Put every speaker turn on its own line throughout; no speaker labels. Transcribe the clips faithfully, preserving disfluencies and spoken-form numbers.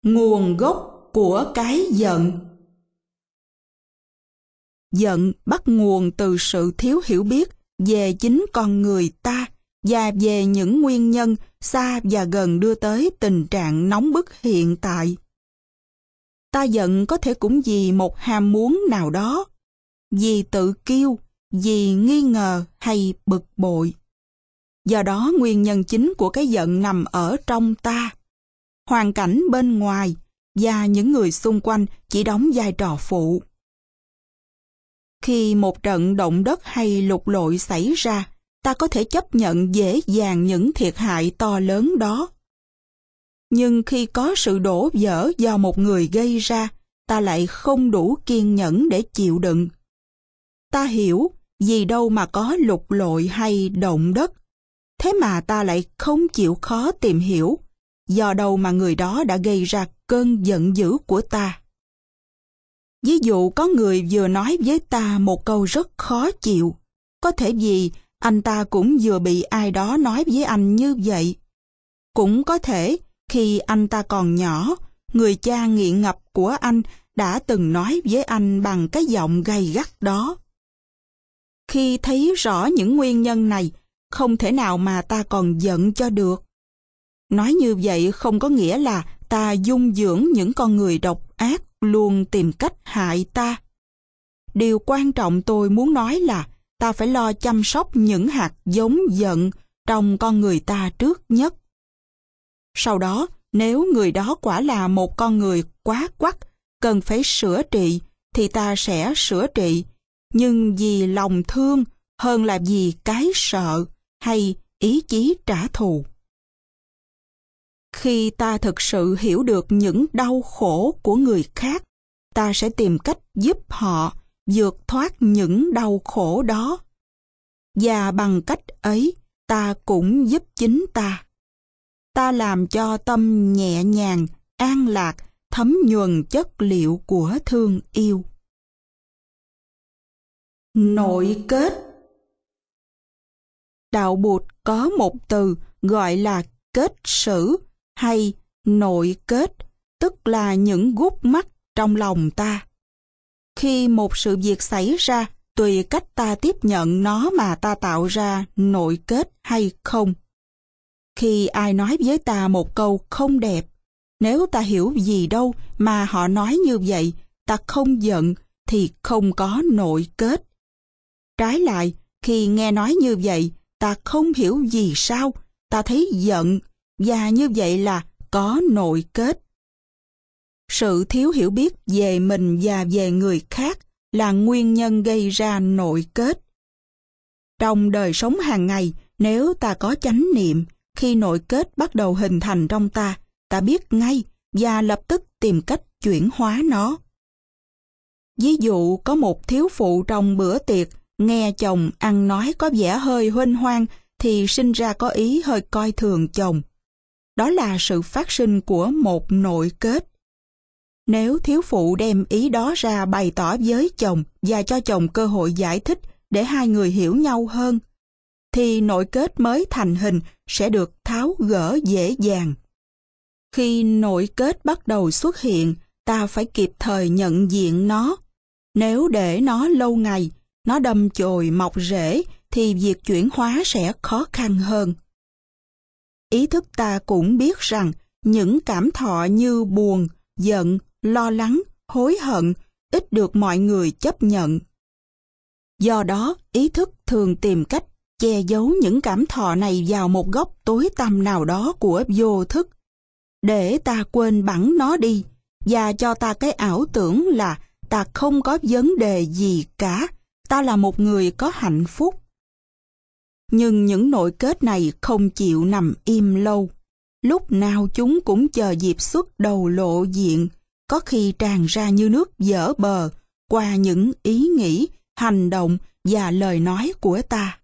Nguồn gốc của cái giận. Giận bắt nguồn từ sự thiếu hiểu biết về chính con người ta và về những nguyên nhân xa và gần đưa tới tình trạng nóng bức hiện tại. Ta giận có thể cũng vì một ham muốn nào đó, vì tự kiêu, vì nghi ngờ hay bực bội. Do đó nguyên nhân chính của cái giận nằm ở trong ta. Hoàn cảnh bên ngoài và những người xung quanh chỉ đóng vai trò phụ. Khi một trận động đất hay lụt lội xảy ra, ta có thể chấp nhận dễ dàng những thiệt hại to lớn đó. Nhưng khi có sự đổ vỡ do một người gây ra, ta lại không đủ kiên nhẫn để chịu đựng. Ta hiểu vì đâu mà có lụt lội hay động đất, thế mà ta lại không chịu khó tìm hiểu do đâu mà người đó đã gây ra cơn giận dữ của ta. Ví dụ có người vừa nói với ta một câu rất khó chịu, có thể vì anh ta cũng vừa bị ai đó nói với anh như vậy. Cũng có thể khi anh ta còn nhỏ, người cha nghiện ngập của anh đã từng nói với anh bằng cái giọng gay gắt đó. Khi thấy rõ những nguyên nhân này, không thể nào mà ta còn giận cho được. Nói như vậy không có nghĩa là ta dung dưỡng những con người độc ác luôn tìm cách hại ta. Điều quan trọng tôi muốn nói là ta phải lo chăm sóc những hạt giống giận trong con người ta trước nhất. Sau đó, nếu người đó quả là một con người quá quắt, cần phải sửa trị, thì ta sẽ sửa trị, nhưng vì lòng thương hơn là vì cái sợ hay ý chí trả thù. Khi ta thực sự hiểu được những đau khổ của người khác, ta sẽ tìm cách giúp họ vượt thoát những đau khổ đó. Và bằng cách ấy, ta cũng giúp chính ta. Ta làm cho tâm nhẹ nhàng, an lạc, thấm nhuần chất liệu của thương yêu. Nội kết. Đạo Bụt có một từ gọi là kết sử hay nội kết, tức là những gút mắt trong lòng ta. Khi một sự việc xảy ra, tùy cách ta tiếp nhận nó mà ta tạo ra nội kết hay không. Khi ai nói với ta một câu không đẹp, nếu ta hiểu gì đâu mà họ nói như vậy, ta không giận thì không có nội kết. Trái lại, khi nghe nói như vậy, ta không hiểu gì sao, ta thấy giận, và như vậy là có nội kết. Sự thiếu hiểu biết về mình và về người khác là nguyên nhân gây ra nội kết. Trong đời sống hàng ngày, nếu ta có chánh niệm, khi nội kết bắt đầu hình thành trong ta, ta biết ngay và lập tức tìm cách chuyển hóa nó. Ví dụ có một thiếu phụ trong bữa tiệc nghe chồng ăn nói có vẻ hơi huênh hoang thì sinh ra có ý hơi coi thường chồng. Đó là sự phát sinh của một nội kết. Nếu thiếu phụ đem ý đó ra bày tỏ với chồng và cho chồng cơ hội giải thích để hai người hiểu nhau hơn, thì nội kết mới thành hình sẽ được tháo gỡ dễ dàng. Khi nội kết bắt đầu xuất hiện, ta phải kịp thời nhận diện nó. Nếu để nó lâu ngày, nó đâm chồi mọc rễ, thì việc chuyển hóa sẽ khó khăn hơn. Ý thức ta cũng biết rằng những cảm thọ như buồn, giận, lo lắng, hối hận ít được mọi người chấp nhận. Do đó, ý thức thường tìm cách che giấu những cảm thọ này vào một góc tối tăm nào đó của vô thức, để ta quên bẵng nó đi và cho ta cái ảo tưởng là ta không có vấn đề gì cả, ta là một người có hạnh phúc. Nhưng những nội kết này không chịu nằm im lâu. Lúc nào chúng cũng chờ dịp xuất đầu lộ diện, có khi tràn ra như nước vỡ bờ qua những ý nghĩ, hành động và lời nói của ta.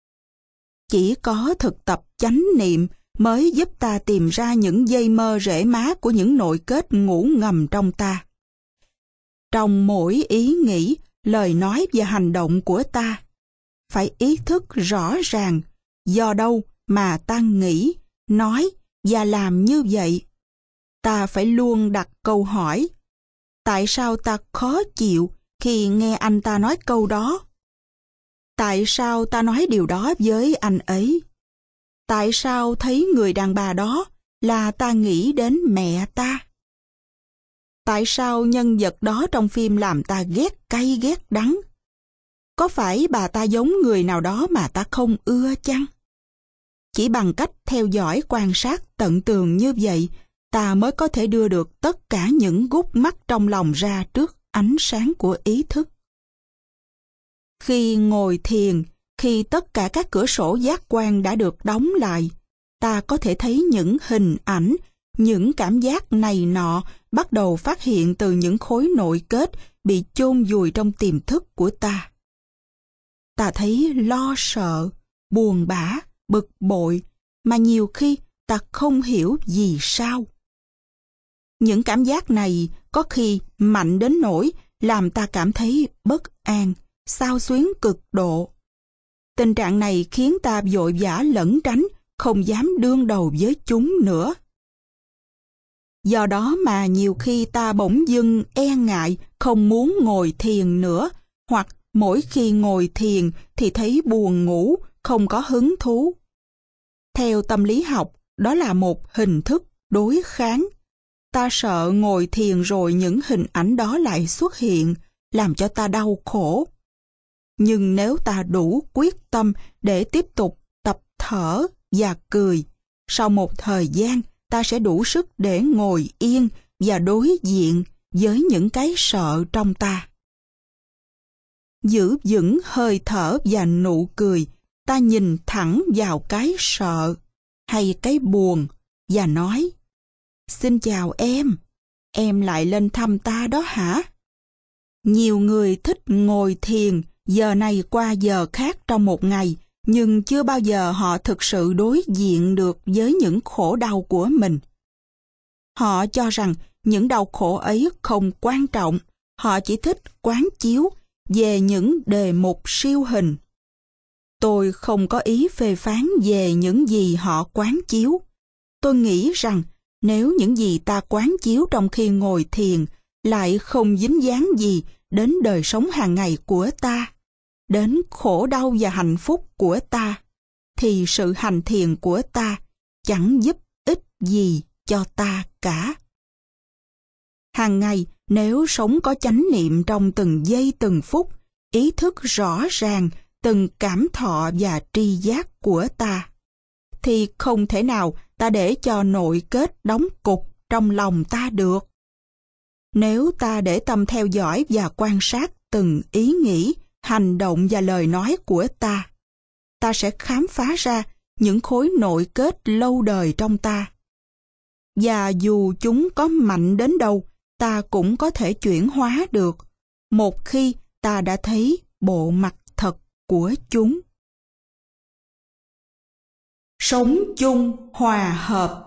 Chỉ có thực tập chánh niệm mới giúp ta tìm ra những dây mơ rễ má của những nội kết ngủ ngầm trong ta. Trong mỗi ý nghĩ, lời nói và hành động của ta, phải ý thức rõ ràng do đâu mà ta nghĩ, nói và làm như vậy. ta phải luôn đặt câu hỏi. Tại sao ta khó chịu khi nghe anh ta nói câu đó? Tại sao ta nói điều đó với anh ấy? Tại sao thấy người đàn bà đó là ta nghĩ đến mẹ ta? Tại sao nhân vật đó trong phim làm ta ghét cay ghét đắng? Có phải bà ta giống người nào đó mà ta không ưa chăng? Chỉ bằng cách theo dõi quan sát tận tường như vậy, ta mới có thể đưa được tất cả những gút mắt trong lòng ra trước ánh sáng của ý thức. Khi ngồi thiền, khi tất cả các cửa sổ giác quan đã được đóng lại, ta có thể thấy những hình ảnh, những cảm giác này nọ bắt đầu phát hiện từ những khối nội kết bị chôn vùi trong tiềm thức của ta. Ta thấy lo sợ, buồn bã, bực bội, mà nhiều khi ta không hiểu vì sao. Những cảm giác này có khi mạnh đến nỗi làm ta cảm thấy bất an, xao xuyến cực độ. Tình trạng này khiến ta vội vã lẩn tránh, không dám đương đầu với chúng nữa. Do đó mà nhiều khi ta bỗng dưng e ngại, không muốn ngồi thiền nữa, hoặc mỗi khi ngồi thiền thì thấy buồn ngủ, không có hứng thú. Theo tâm lý học, đó là một hình thức đối kháng. Ta sợ ngồi thiền rồi những hình ảnh đó lại xuất hiện, làm cho ta đau khổ. Nhưng nếu ta đủ quyết tâm để tiếp tục tập thở và cười, sau một thời gian ta sẽ đủ sức để ngồi yên và đối diện với những cái sợ trong ta. Giữ vững hơi thở và nụ cười, ta nhìn thẳng vào cái sợ hay cái buồn và nói: "Xin chào em, em lại lên thăm ta đó hả?" Nhiều người thích ngồi thiền giờ này qua giờ khác trong một ngày, nhưng chưa bao giờ họ thực sự đối diện được với những khổ đau của mình. Họ cho rằng những đau khổ ấy không quan trọng, họ chỉ thích quán chiếu về những đề mục siêu hình. Tôi không có ý phê phán về những gì họ quán chiếu. Tôi nghĩ rằng nếu những gì ta quán chiếu trong khi ngồi thiền lại không dính dáng gì đến đời sống hàng ngày của ta, đến khổ đau và hạnh phúc của ta, thì sự hành thiền của ta chẳng giúp ích gì cho ta cả. Hàng ngày, nếu sống có chánh niệm trong từng giây từng phút, ý thức rõ ràng từng cảm thọ và tri giác của ta, thì không thể nào ta để cho nội kết đóng cục trong lòng ta được. Nếu ta để tâm theo dõi và quan sát từng ý nghĩ, hành động và lời nói của ta, ta sẽ khám phá ra những khối nội kết lâu đời trong ta. Và dù chúng có mạnh đến đâu, ta cũng có thể chuyển hóa được, một khi ta đã thấy bộ mặt thật của chúng. Sống chung hòa hợp.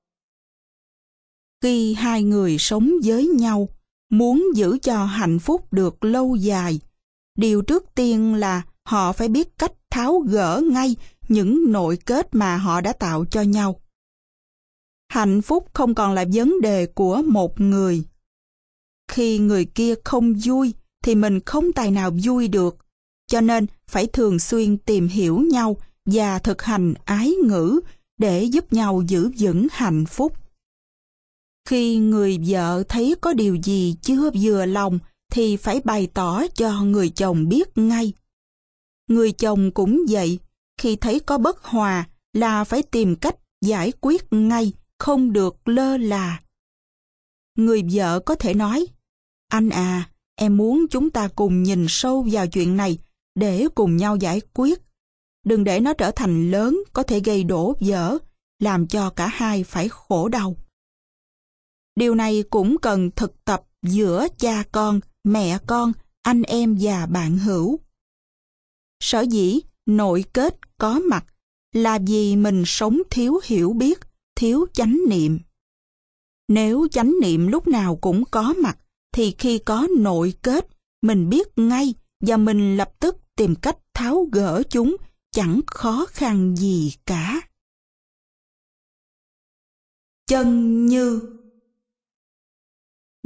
Khi hai người sống với nhau, muốn giữ cho hạnh phúc được lâu dài, điều trước tiên là họ phải biết cách tháo gỡ ngay những nội kết mà họ đã tạo cho nhau. Hạnh phúc không còn là vấn đề của một người. Khi người kia không vui thì mình không tài nào vui được, cho nên phải thường xuyên tìm hiểu nhau và thực hành ái ngữ để giúp nhau giữ vững hạnh phúc. Khi người vợ thấy có điều gì chưa vừa lòng thì phải bày tỏ cho người chồng biết ngay. Người chồng cũng vậy, khi thấy có bất hòa là phải tìm cách giải quyết ngay, không được lơ là. Người vợ có thể nói: "Anh à, em muốn chúng ta cùng nhìn sâu vào chuyện này để cùng nhau giải quyết. Đừng để nó trở thành lớn, có thể gây đổ vỡ, làm cho cả hai phải khổ đau." Điều này cũng cần thực tập giữa cha con, mẹ con, anh em và bạn hữu. Sở dĩ nội kết có mặt là vì mình sống thiếu hiểu biết, thiếu chánh niệm. Nếu chánh niệm lúc nào cũng có mặt, thì khi có nội kết, mình biết ngay và mình lập tức tìm cách tháo gỡ chúng, chẳng khó khăn gì cả. Chân như.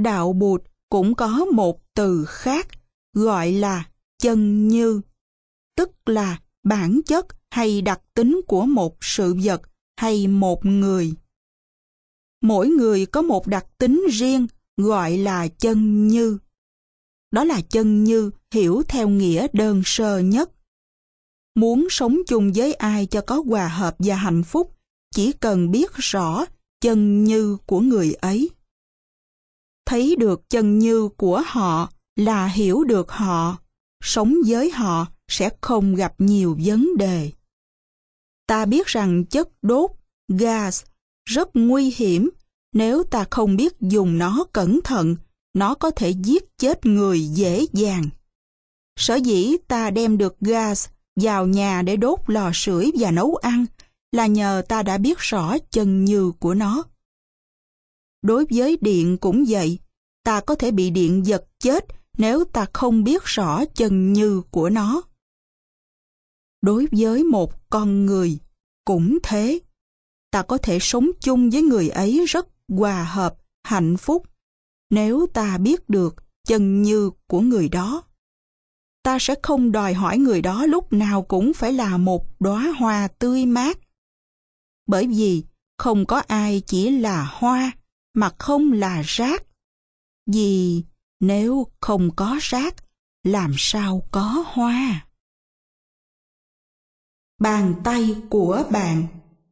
Đạo Bụt cũng có một từ khác gọi là chân như, tức là bản chất hay đặc tính của một sự vật hay một người. Mỗi người có một đặc tính riêng gọi là chân như. Đó là chân như hiểu theo nghĩa đơn sơ nhất. Muốn sống chung với ai cho có hòa hợp và hạnh phúc, chỉ cần biết rõ chân như của người ấy. Thấy được chân như của họ là hiểu được họ, sống với họ sẽ không gặp nhiều vấn đề. Ta biết rằng chất đốt, gas, rất nguy hiểm. Nếu ta không biết dùng nó cẩn thận, nó có thể giết chết người dễ dàng. Sở dĩ ta đem được gas vào nhà để đốt lò sưởi và nấu ăn là nhờ ta đã biết rõ chân như của nó. Đối với điện cũng vậy, ta có thể bị điện giật chết nếu ta không biết rõ chân như của nó. Đối với một con người cũng thế, ta có thể sống chung với người ấy rất hòa hợp, hạnh phúc, nếu ta biết được chân như của người đó. Ta sẽ không đòi hỏi người đó lúc nào cũng phải là một đóa hoa tươi mát. Bởi vì không có ai chỉ là hoa mà không là rác. Vì nếu không có rác, làm sao có hoa? Bàn tay của bạn.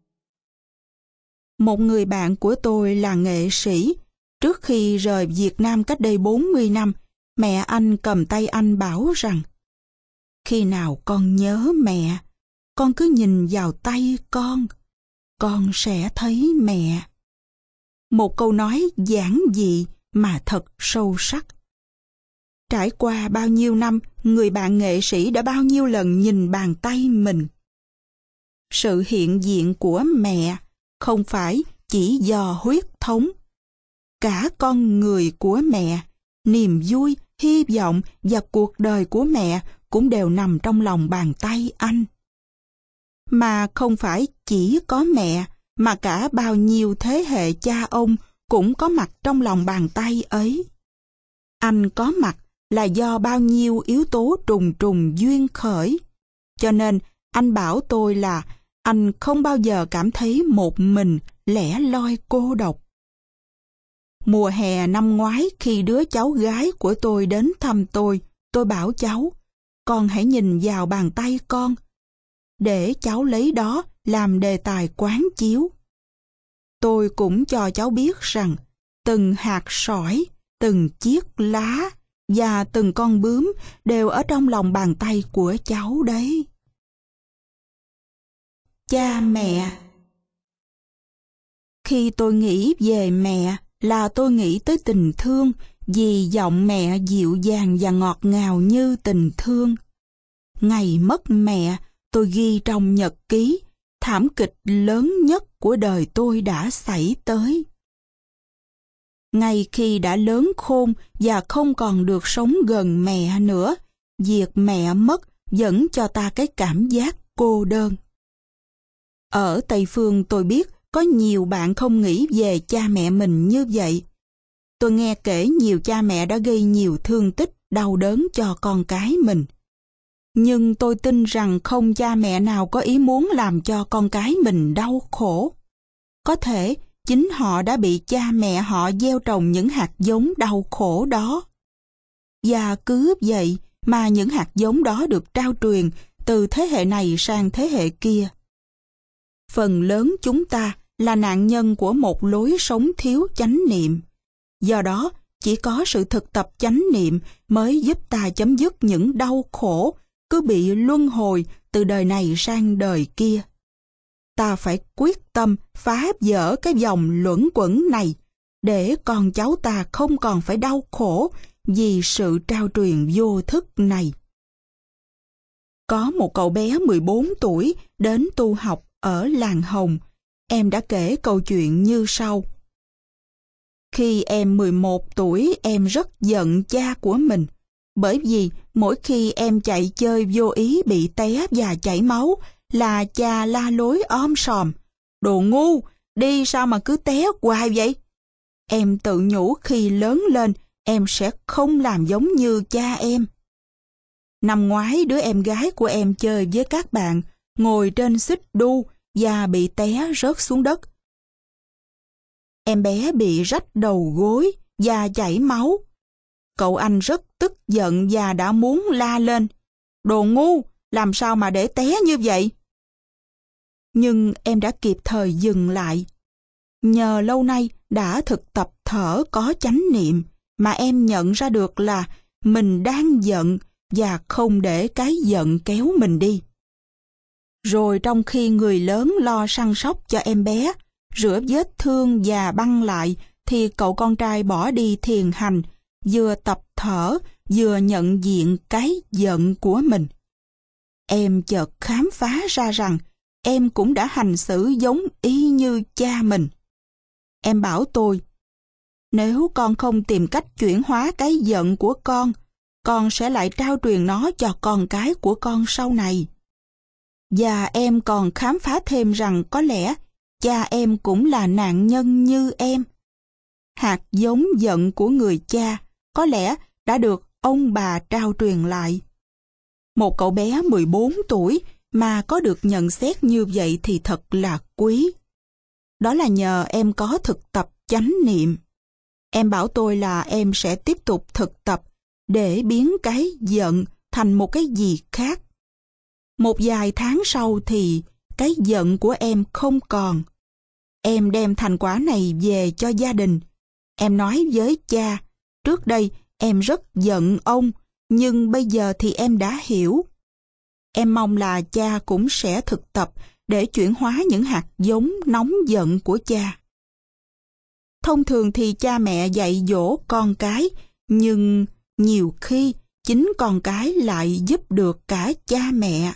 Một người bạn của tôi là nghệ sĩ. Trước khi rời Việt Nam cách đây bốn mươi năm, mẹ anh cầm tay anh bảo rằng: khi nào con nhớ mẹ, con cứ nhìn vào tay con, con sẽ thấy mẹ. Một câu nói giản dị mà thật sâu sắc. Trải qua bao nhiêu năm, người bạn nghệ sĩ đã bao nhiêu lần nhìn bàn tay mình. Sự hiện diện của mẹ không phải chỉ do huyết thống. Cả con người của mẹ, niềm vui, hy vọng và cuộc đời của mẹ cũng đều nằm trong lòng bàn tay anh. Mà không phải chỉ có mẹ, mà cả bao nhiêu thế hệ cha ông cũng có mặt trong lòng bàn tay ấy. Anh có mặt là do bao nhiêu yếu tố trùng trùng duyên khởi. Cho nên anh bảo tôi là anh không bao giờ cảm thấy một mình lẻ loi cô độc. Mùa hè năm ngoái khi đứa cháu gái của tôi đến thăm tôi, tôi bảo cháu, con hãy nhìn vào bàn tay con, để cháu lấy đó làm đề tài quán chiếu. Tôi cũng cho cháu biết rằng từng hạt sỏi, từng chiếc lá và từng con bướm đều ở trong lòng bàn tay của cháu đấy. Cha mẹ. Khi tôi nghĩ về mẹ là tôi nghĩ tới tình thương, vì giọng mẹ dịu dàng và ngọt ngào như tình thương. Ngày mất mẹ, tôi ghi trong nhật ký, thảm kịch lớn nhất của đời tôi đã xảy tới. Ngay khi đã lớn khôn và không còn được sống gần mẹ nữa, việc mẹ mất vẫn cho ta cái cảm giác cô đơn. Ở Tây Phương tôi biết có nhiều bạn không nghĩ về cha mẹ mình như vậy. Tôi nghe kể nhiều cha mẹ đã gây nhiều thương tích, đau đớn cho con cái mình. Nhưng tôi tin rằng không cha mẹ nào có ý muốn làm cho con cái mình đau khổ. Có thể chính họ đã bị cha mẹ họ gieo trồng những hạt giống đau khổ đó. Và cứ vậy mà những hạt giống đó được trao truyền từ thế hệ này sang thế hệ kia. Phần lớn chúng ta là nạn nhân của một lối sống thiếu chánh niệm. Do đó, chỉ có sự thực tập chánh niệm mới giúp ta chấm dứt những đau khổ cứ bị luân hồi từ đời này sang đời kia. Ta phải quyết tâm phá vỡ cái vòng luẩn quẩn này để con cháu ta không còn phải đau khổ vì sự trao truyền vô thức này. Có một cậu bé mười bốn tuổi đến tu học ở làng Hồng. Em đã kể câu chuyện như sau. Khi em mười một tuổi, em rất giận cha của mình, bởi vì mỗi khi em chạy chơi vô ý bị té và chảy máu là cha la lối om sòm. Đồ ngu, đi sao mà cứ té hoài vậy? Em tự nhủ khi lớn lên, em sẽ không làm giống như cha em. Năm ngoái, đứa em gái của em chơi với các bạn, ngồi trên xích đu và bị té rớt xuống đất. Em bé bị rách đầu gối và chảy máu. Cậu anh rất tức giận và đã muốn la lên: "Đồ ngu, làm sao mà để té như vậy?" Nhưng em đã kịp thời dừng lại. Nhờ lâu nay đã thực tập thở có chánh niệm mà em nhận ra được là mình đang giận và không để cái giận kéo mình đi. Rồi trong khi người lớn lo săn sóc cho em bé, rửa vết thương và băng lại, thì cậu con trai bỏ đi thiền hành, vừa tập thở, vừa nhận diện cái giận của mình. Em chợt khám phá ra rằng em cũng đã hành xử giống y như cha mình. Em bảo tôi: "Nếu con không tìm cách chuyển hóa cái giận của con, con sẽ lại trao truyền nó cho con cái của con sau này." Và em còn khám phá thêm rằng có lẽ cha em cũng là nạn nhân như em. Hạt giống giận của người cha có lẽ đã được ông bà trao truyền lại. Một cậu bé mười bốn tuổi mà có được nhận xét như vậy thì thật là quý. Đó là nhờ em có thực tập chánh niệm. Em bảo tôi là em sẽ tiếp tục thực tập để biến cái giận thành một cái gì khác. Một vài tháng sau thì cái giận của em không còn. Em đem thành quả này về cho gia đình. Em nói với cha: "Trước đây em rất giận ông, nhưng bây giờ thì em đã hiểu." Em mong là cha cũng sẽ thực tập để chuyển hóa những hạt giống nóng giận của cha. Thông thường thì cha mẹ dạy dỗ con cái, nhưng nhiều khi chính con cái lại giúp được cả cha mẹ.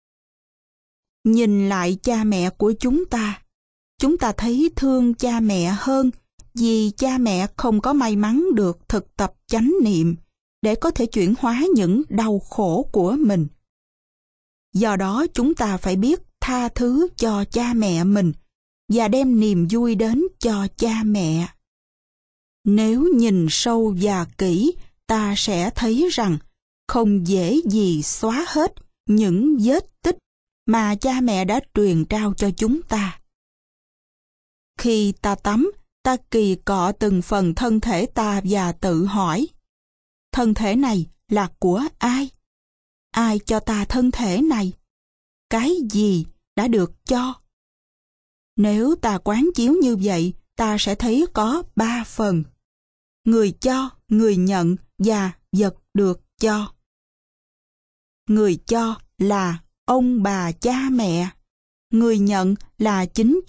Nhìn lại cha mẹ của chúng ta, chúng ta thấy thương cha mẹ hơn vì cha mẹ không có may mắn được thực tập chánh niệm để có thể chuyển hóa những đau khổ của mình. Do đó chúng ta phải biết tha thứ cho cha mẹ mình và đem niềm vui đến cho cha mẹ. Nếu nhìn sâu và kỹ, ta sẽ thấy rằng không dễ gì xóa hết những vết tích mà cha mẹ đã truyền trao cho chúng ta. Khi ta tắm, ta kỳ cọ từng phần thân thể ta và tự hỏi: thân thể này là của ai? Ai cho ta thân thể này? Cái gì đã được cho? Nếu ta quán chiếu như vậy, ta sẽ thấy có ba phần: người cho, người nhận và vật được cho. Người cho là ông bà cha mẹ, người nhận là chính